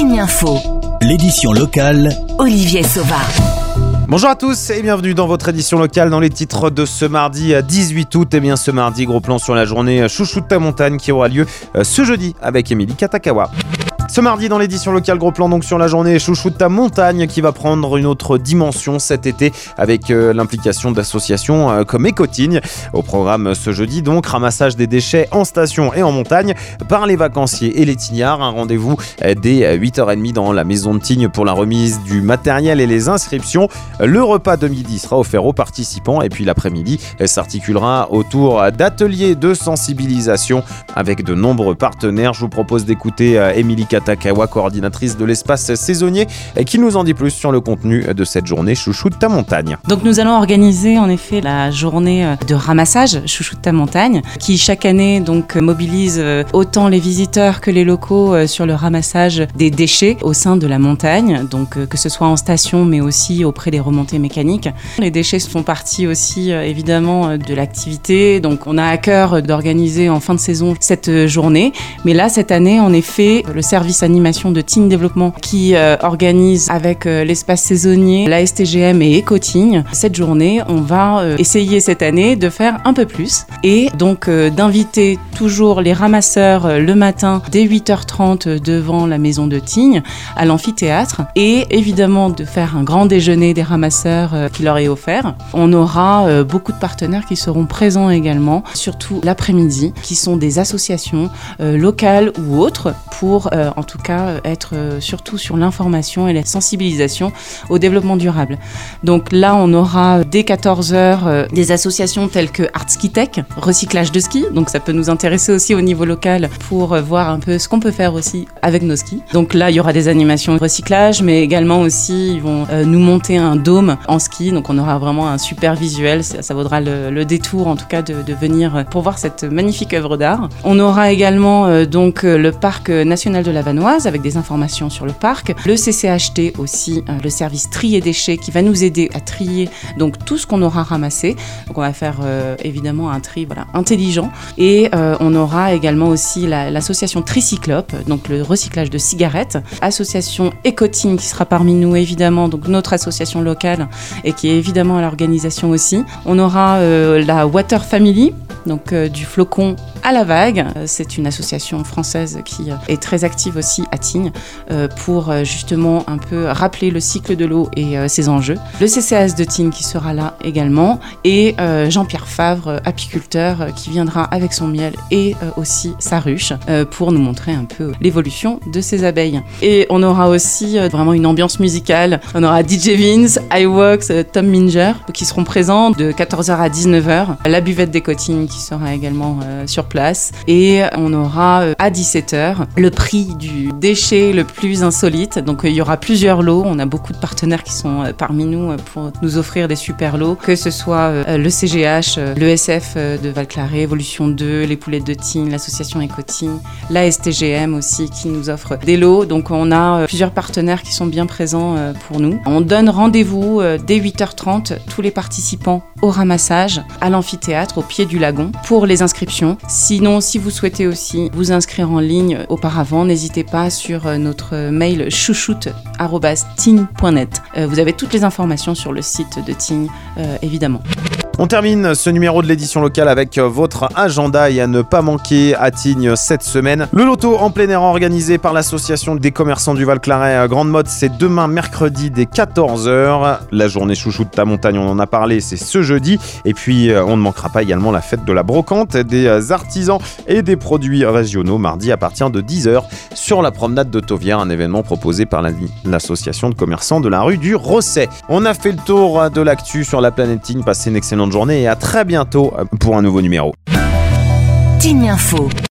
Tignes Info. L'édition locale. Olivier Sauvard. Bonjour à tous et bienvenue dans votre édition locale. Dans les titres de ce mardi 18 août, ce mardi, gros plan sur la journée Chouchou de ta montagne qui aura lieu ce jeudi avec Émilie Katakawa. Ce mardi dans l'édition locale, gros plan donc sur la journée Chouchou de ta montagne qui va prendre une autre dimension cet été avec l'implication d'associations comme Écotignes. Au programme ce jeudi donc, ramassage des déchets en station et en montagne par les vacanciers et les tignards. Un rendez-vous dès 8h30 dans la maison de Tignes pour la remise du matériel et les inscriptions. Le repas de midi sera offert aux participants et puis l'après-midi s'articulera autour d'ateliers de sensibilisation avec de nombreux partenaires. Je vous propose d'écouter Émilie Katakawa, coordinatrice de l'espace saisonnier, qui nous en dit plus sur le contenu de cette journée Chouchou de ta montagne. Donc nous allons organiser en effet la journée de ramassage Chouchou de ta montagne, qui chaque année donc mobilise autant les visiteurs que les locaux sur le ramassage des déchets au sein de la montagne, donc que ce soit en station mais aussi auprès des remontées mécaniques. Les déchets font partie aussi évidemment de l'activité, donc on a à cœur d'organiser en fin de saison cette journée, mais là cette année en effet le service animation de Tignes Développement qui organise avec l'espace saisonnier, la STGM et Écotignes cette journée, on va essayer cette année de faire un peu plus et donc d'inviter toujours les ramasseurs le matin dès 8h30 devant la maison de Tignes à l'amphithéâtre et évidemment de faire un grand déjeuner des ramasseurs qui leur est offert. On aura beaucoup de partenaires qui seront présents également, surtout l'après-midi, qui sont des associations locales ou autres pour en tout cas être surtout sur l'information et la sensibilisation au développement durable. Donc là, on aura dès 14h des associations telles que Art Ski Tech, recyclage de ski, donc ça peut nous intéresser aussi au niveau local pour voir un peu ce qu'on peut faire aussi avec nos skis. Donc là, il y aura des animations de recyclage, mais également aussi, ils vont nous monter un dôme en ski, donc on aura vraiment un super visuel, ça vaudra le détour en tout cas de venir pour voir cette magnifique œuvre d'art. On aura également donc le parc national de la Vanoise avec des informations sur le parc, le CCHT aussi, le service tri et déchets qui va nous aider à trier donc tout ce qu'on aura ramassé. Donc on va faire évidemment un tri intelligent et on aura également aussi l'association Tricyclope, donc le recyclage de cigarettes, association Écotignes qui sera parmi nous évidemment, donc notre association locale et qui est évidemment à l'organisation aussi. On aura la Water Family, donc du flocon à la vague. C'est une association française qui est très active aussi à Tignes pour justement un peu rappeler le cycle de l'eau et ses enjeux. Le CCAS de Tignes qui sera là également et Jean-Pierre Favre, apiculteur, qui viendra avec son miel et aussi sa ruche pour nous montrer un peu l'évolution de ses abeilles. Et on aura aussi vraiment une ambiance musicale. On aura DJ Vince, iWox, Tom Minger qui seront présents de 14h à 19h. La buvette d'Écotignes qui sera également sur place. Et on aura à 17h le prix du déchet le plus insolite. Donc il y aura plusieurs lots. On a beaucoup de partenaires qui sont parmi nous pour nous offrir des super lots, que ce soit le CGH, le SF de Val-Claré, Evolution 2, les poulettes de Tignes, l'association Écotignes, la STGM aussi qui nous offre des lots. Donc on a plusieurs partenaires qui sont bien présents pour nous. On donne rendez-vous dès 8h30 tous les participants au ramassage à l'amphithéâtre au pied du lagon pour les inscriptions. Sinon, si vous souhaitez aussi vous inscrire en ligne auparavant, n'hésitez pas sur notre mail chouchoute@tignes.net. Vous avez toutes les informations sur le site de Tignes, évidemment. On termine ce numéro de l'édition locale avec votre agenda et à ne pas manquer à Tignes cette semaine. Le loto en plein air organisé par l'association des commerçants du Val-Claré Grande Motte, c'est demain mercredi dès 14h. La journée Chouchou de ta montagne, on en a parlé, c'est ce jeudi. Et puis on ne manquera pas également la fête de la brocante, des artisans et des produits régionaux mardi à partir de 10h sur la promenade de Tauvière, un événement proposé par l'association de commerçants de la rue du Rosset. On a fait le tour de l'actu sur la planète Tignes, passez une excellente journée et à très bientôt pour un nouveau numéro. Tignes Info.